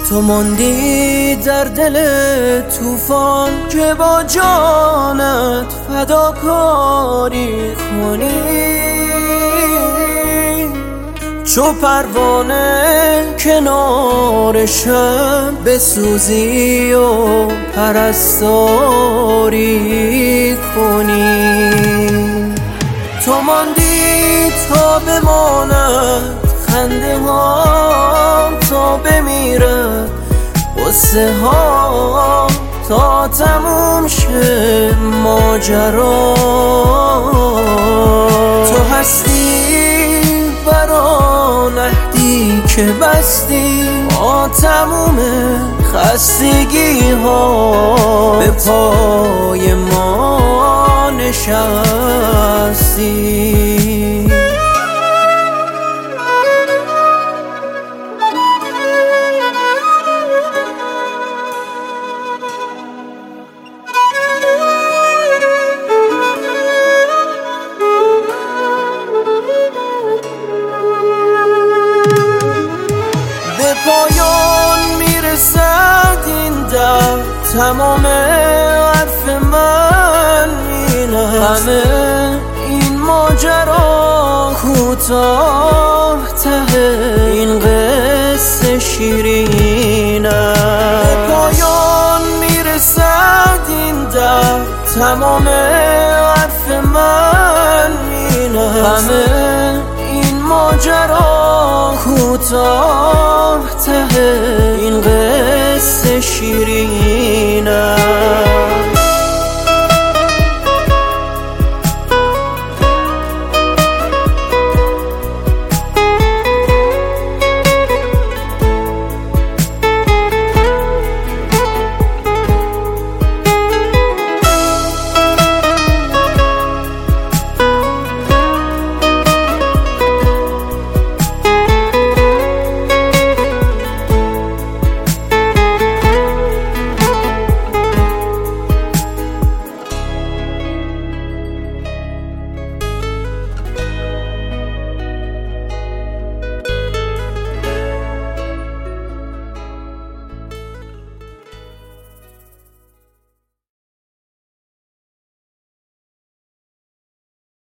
تو ماندی در دل طوفان که با جانت فداکاری کنی، چو پروانه کنار شب بسوزی و پرستاری کنی. تو ماندی تا بماند خنده ها، تا بمیرد قصه ها، تا تموم شه ماجرا. تو هستی برا نهدی که بستی با تموم خستگی ها، به پای ما نشستی. پایان میرسد این در، تمام حرف من اینه، همه این ماجرا کوتاه ته این قصه شیرینه. به پایان میرسد این در، تمام حرف من اینه، همه این ماجرا کوتاه ته این قصه شیرینه.